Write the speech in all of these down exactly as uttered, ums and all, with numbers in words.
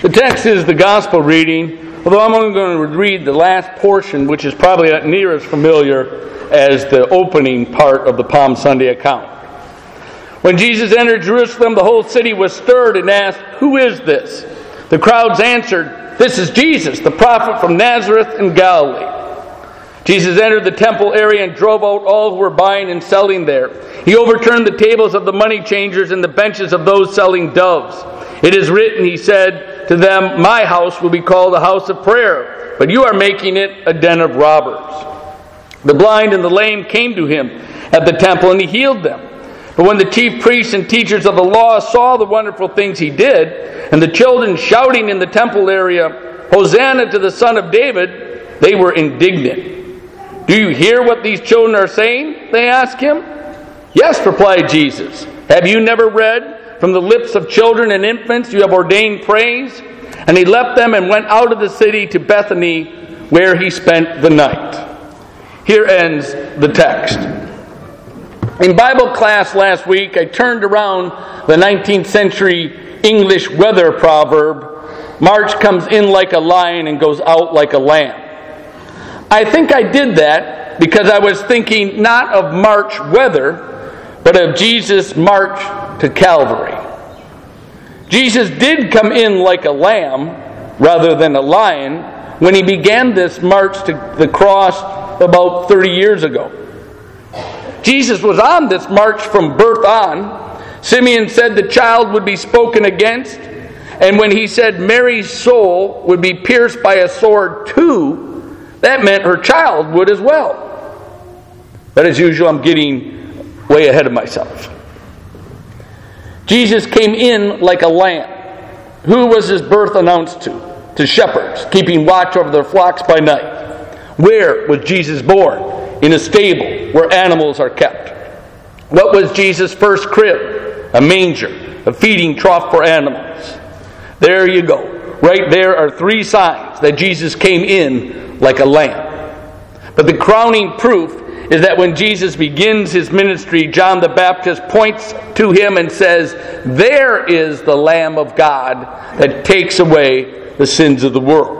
The text is the gospel reading, although I'm only going to read the last portion, which is probably not near as familiar as the opening part of the Palm Sunday account. When Jesus entered Jerusalem, the whole city was stirred and asked, "Who is this?" The crowds answered, "This is Jesus, the prophet from Nazareth in Galilee." Jesus entered the temple area and drove out all who were buying and selling there. He overturned the tables of the money changers and the benches of those selling doves. "It is written," he said to them, "My house will be called a house of prayer, but you are making it a den of robbers." The blind and the lame came to him at the temple, and he healed them. But when the chief priests and teachers of the law saw the wonderful things he did, and the children shouting in the temple area, "Hosanna to the Son of David," they were indignant. "Do you hear what these children are saying?" they asked him. "Yes," replied Jesus. "Have you never read, 'From the lips of children and infants you have ordained praise'?" And he left them and went out of the city to Bethany, where he spent the night. Here ends the text. In Bible class last week, I turned around the nineteenth century English weather proverb, "March comes in like a lion and goes out like a lamb." I think I did that because I was thinking not of March weather, but of Jesus' march to Calvary. Jesus did come in like a lamb rather than a lion when he began this march to the cross about thirty years ago. Jesus was on this march from birth on. Simeon said the child would be spoken against, and when he said Mary's soul would be pierced by a sword too, that meant her child would as well. But as usual, I'm getting way ahead of myself. Jesus came in like a lamb. Who was his birth announced to? To shepherds, keeping watch over their flocks by night. Where was Jesus born? In a stable where animals are kept. What was Jesus' first crib? A manger, a feeding trough for animals. There you go. Right there are three signs that Jesus came in like a lamb. But the crowning proof is that when Jesus begins his ministry, John the Baptist points to him and says, "There is the Lamb of God that takes away the sins of the world."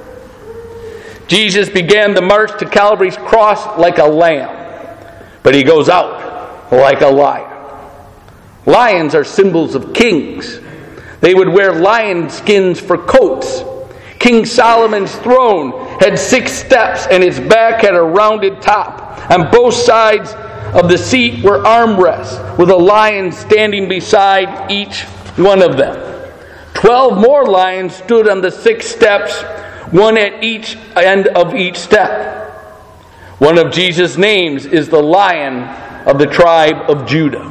Jesus began the march to Calvary's cross like a lamb, but he goes out like a lion. Lions are symbols of kings. They would wear lion skins for coats. King Solomon's throne had six steps and its back had a rounded top. On both sides of the seat were armrests with a lion standing beside each one of them. Twelve more lions stood on the six steps, one at each end of each step. One of Jesus' names is the Lion of the tribe of Judah.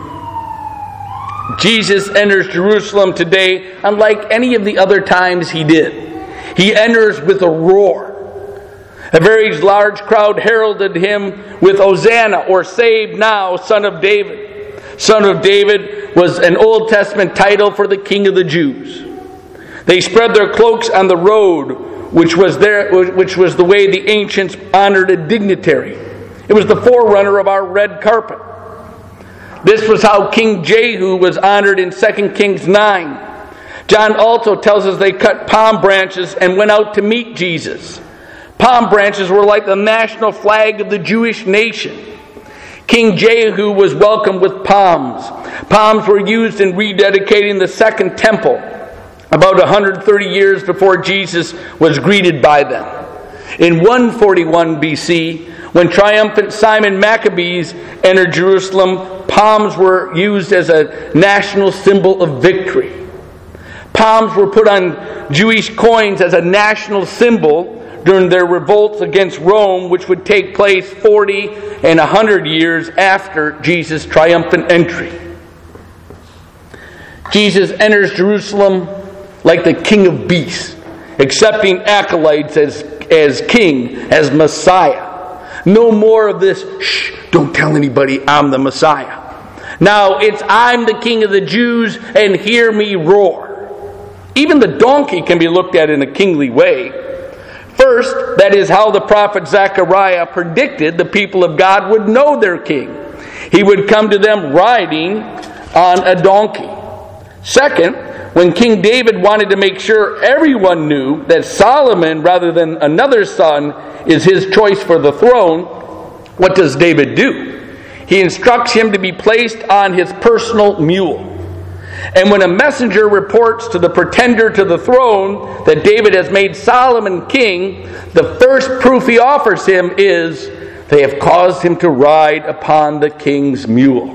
Jesus enters Jerusalem today unlike any of the other times he did. He enters with a roar. A very large crowd heralded him with Hosanna, or "Save now, Son of David." Son of David was an Old Testament title for the King of the Jews. They spread their cloaks on the road, which was their, which was the way the ancients honored a dignitary. It was the forerunner of our red carpet. This was how King Jehu was honored in Second Kings nine. John also tells us they cut palm branches and went out to meet Jesus. Palm branches were like the national flag of the Jewish nation. King Jehu was welcomed with palms. Palms were used in rededicating the second temple about one hundred thirty years before Jesus was greeted by them. In one forty-one B C, when triumphant Simon Maccabees entered Jerusalem, palms were used as a national symbol of victory. Palms were put on Jewish coins as a national symbol during their revolts against Rome, which would take place forty and one hundred years after Jesus' triumphant entry. Jesus enters Jerusalem like the King of Beasts, accepting acolytes as, as King, as Messiah. No more of this, "Shh, don't tell anybody I'm the Messiah." Now it's, "I'm the King of the Jews and hear me roar." Even the donkey can be looked at in a kingly way. First, that is how the prophet Zechariah predicted the people of God would know their king. He would come to them riding on a donkey. Second, when King David wanted to make sure everyone knew that Solomon, rather than another son, is his choice for the throne, what does David do? He instructs him to be placed on his personal mule. And when a messenger reports to the pretender to the throne that David has made Solomon king, the first proof he offers him is they have caused him to ride upon the king's mule.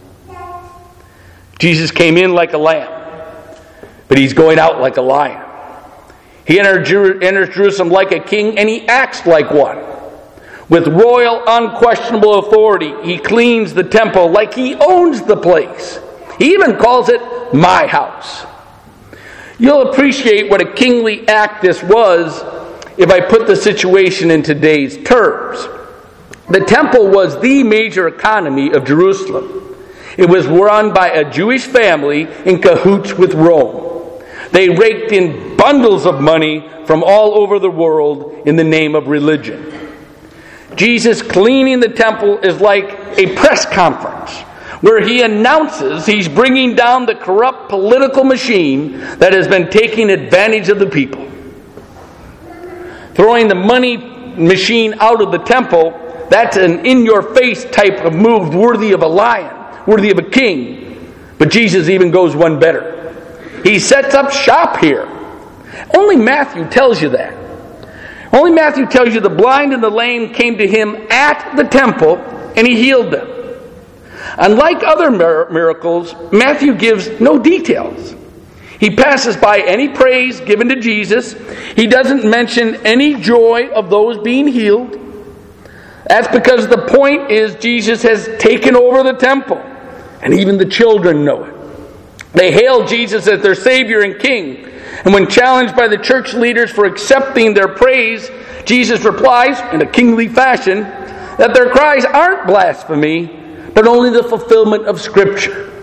Jesus came in like a lamb, but he's going out like a lion. He enters Jerusalem like a king, and he acts like one. With royal, unquestionable authority, he cleans the temple like he owns the place. He even calls it my house. You'll appreciate what a kingly act this was if I put the situation in today's terms. The temple was the major economy of Jerusalem. It was run by a Jewish family in cahoots with Rome. They raked in bundles of money from all over the world in the name of religion. Jesus cleaning the temple is like a press conference where he announces he's bringing down the corrupt political machine that has been taking advantage of the people. Throwing the money machine out of the temple, that's an in-your-face type of move worthy of a lion, worthy of a king. But Jesus even goes one better. He sets up shop here. Only Matthew tells you that. Only Matthew tells you the blind and the lame came to him at the temple and he healed them. Unlike other miracles, Matthew gives no details. He passes by any praise given to Jesus. He doesn't mention any joy of those being healed. That's because the point is Jesus has taken over the temple, and even the children know it. They hail Jesus as their Savior and King. And when challenged by the church leaders for accepting their praise, Jesus replies, in a kingly fashion, that their cries aren't blasphemy, but only the fulfillment of Scripture.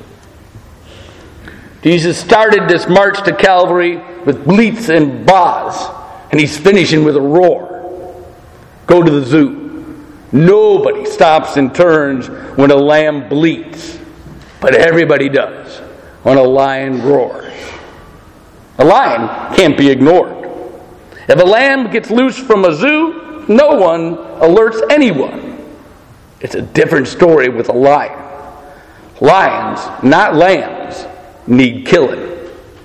Jesus started this march to Calvary with bleats and bahs, and he's finishing with a roar. Go to the zoo. Nobody stops and turns when a lamb bleats, but everybody does when a lion roars. A lion can't be ignored. If a lamb gets loose from a zoo, no one alerts anyone. It's a different story with a lion. Lions, not lambs, need killing.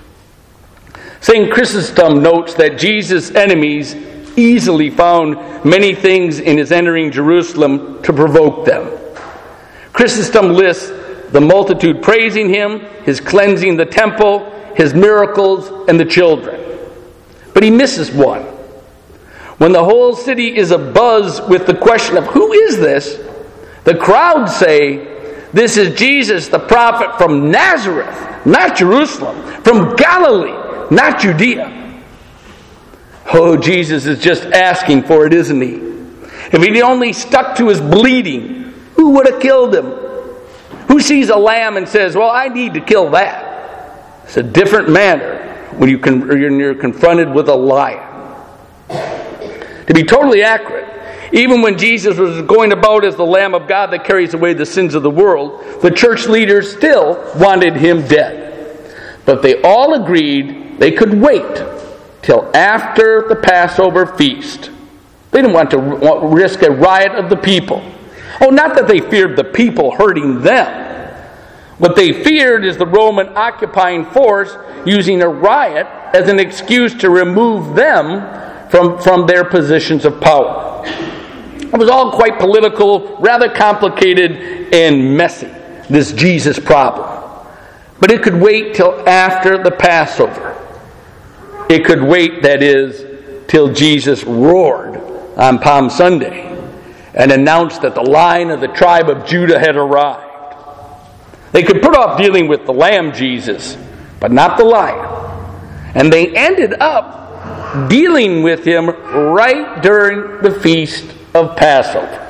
Saint Chrysostom notes that Jesus' enemies easily found many things in his entering Jerusalem to provoke them. Chrysostom lists the multitude praising him, his cleansing the temple, his miracles, and the children. But he misses one. When the whole city is abuzz with the question of who is this, the crowds say, this is Jesus, the prophet from Nazareth, not Jerusalem, from Galilee, not Judea. Oh, Jesus is just asking for it, isn't he? If he'd only stuck to his bleeding, who would have killed him? Who sees a lamb and says, well, I need to kill that? It's a different matter when you con- when you're confronted with a lion. To be totally accurate, even when Jesus was going about as the Lamb of God that carries away the sins of the world, the church leaders still wanted him dead. But they all agreed they could wait till after the Passover feast. They didn't want to risk a riot of the people. Oh, not that they feared the people hurting them. What they feared is the Roman occupying force using a riot as an excuse to remove them from, from their positions of power. It was all quite political, rather complicated and messy, this Jesus problem. But it could wait till after the Passover. It could wait, that is, till Jesus roared on Palm Sunday and announced that the Lion of the tribe of Judah had arrived. They could put off dealing with the lamb Jesus, but not the lion. And they ended up dealing with him right during the feast of Passover.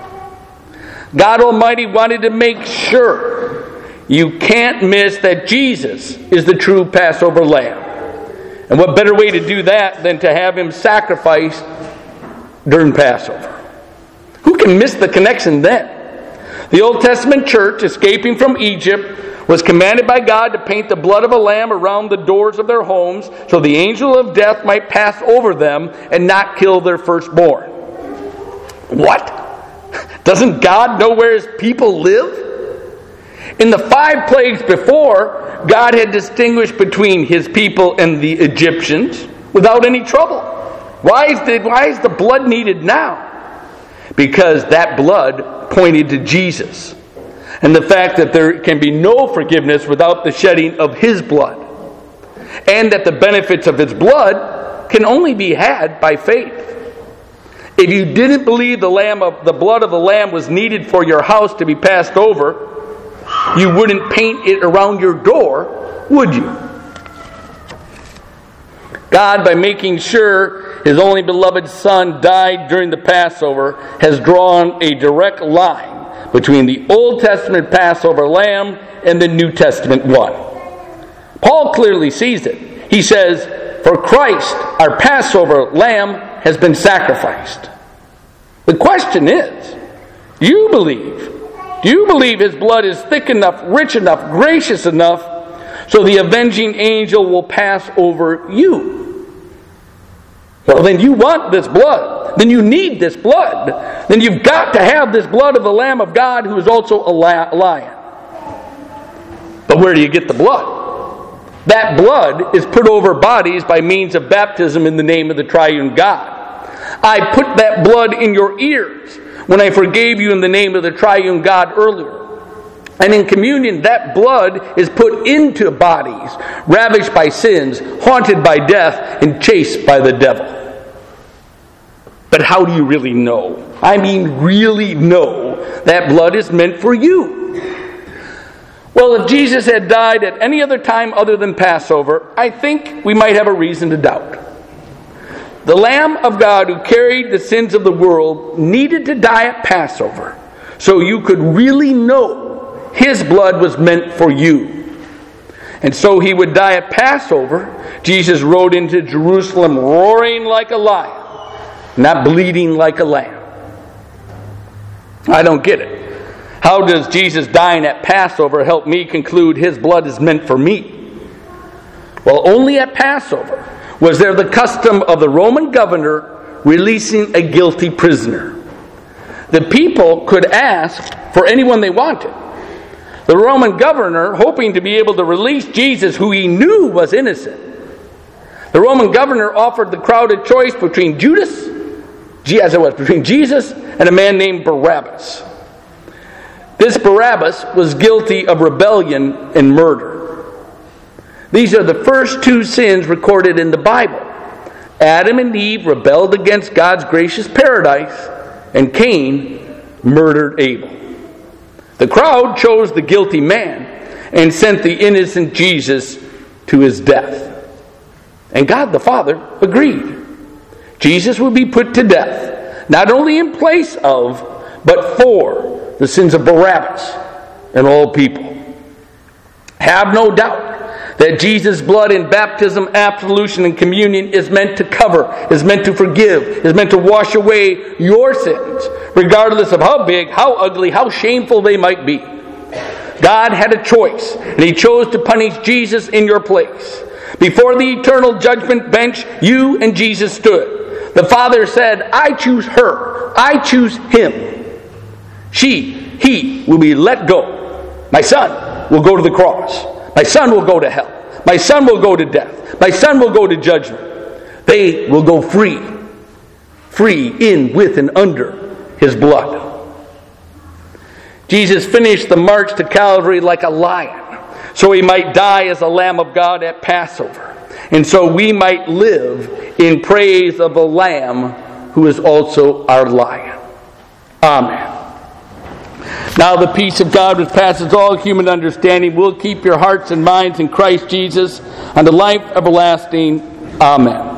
God Almighty wanted to make sure you can't miss that Jesus is the true Passover lamb. And what better way to do that than to have him sacrificed during Passover? Who can miss the connection then? The Old Testament church, escaping from Egypt, was commanded by God to paint the blood of a lamb around the doors of their homes so the angel of death might pass over them and not kill their firstborn. What? Doesn't God know where His people live? In the five plagues before, God had distinguished between His people and the Egyptians without any trouble. Why is the, why is the blood needed now? Because that blood pointed to Jesus. And the fact that there can be no forgiveness without the shedding of His blood. And that the benefits of His blood can only be had by faith. If you didn't believe the lamb of the blood of the lamb was needed for your house to be passed over, you wouldn't paint it around your door, would you? God, by making sure His only beloved Son died during the Passover, has drawn a direct line between the Old Testament Passover lamb and the New Testament one. Paul clearly sees it. He says, "For Christ, our Passover lamb, has been sacrificed." The question is, do you believe? Do you believe His blood is thick enough, rich enough, gracious enough, so the avenging angel will pass over you? Well, then you want this blood. Then you need this blood. Then you've got to have this blood of the Lamb of God, who is also a lion. But where do you get the blood? That blood is put over bodies by means of baptism in the name of the triune God. I put that blood in your ears when I forgave you in the name of the triune God earlier. And in communion, that blood is put into bodies ravished by sins, haunted by death, and chased by the devil. But how do you really know? I mean, really know that blood is meant for you? Well, if Jesus had died at any other time other than Passover, I think we might have a reason to doubt. The Lamb of God who carried the sins of the world needed to die at Passover so you could really know His blood was meant for you. And so He would die at Passover. Jesus rode into Jerusalem roaring like a lion, not bleeding like a lamb. I don't get it. How does Jesus dying at Passover help me conclude His blood is meant for me? Well, only at Passover was there the custom of the Roman governor releasing a guilty prisoner. The people could ask for anyone they wanted. The Roman governor, hoping to be able to release Jesus, who he knew was innocent, the Roman governor offered the crowd a choice between Judas, as it was, between Jesus and a man named Barabbas. This Barabbas was guilty of rebellion and murder. These are the first two sins recorded in the Bible. Adam and Eve rebelled against God's gracious paradise, and Cain murdered Abel. The crowd chose the guilty man and sent the innocent Jesus to his death. And God the Father agreed. Jesus would be put to death, not only in place of, but for the sins of Barabbas and all people. Have no doubt that Jesus' blood in baptism, absolution, and communion is meant to cover, is meant to forgive, is meant to wash away your sins, regardless of how big, how ugly, how shameful they might be. God had a choice, and He chose to punish Jesus in your place. Before the eternal judgment bench, you and Jesus stood. The Father said, I choose her. I choose him. She, he will be let go. My son will go to the cross. My son will go to hell. My son will go to death. My son will go to judgment. They will go free. Free in, with, and under His blood. Jesus finished the march to Calvary like a lion, so He might die as a Lamb of God at Passover. And so we might live in praise of the Lamb who is also our lion. Amen. Now the peace of God, which passes all human understanding, will keep your hearts and minds in Christ Jesus unto life everlasting. Amen.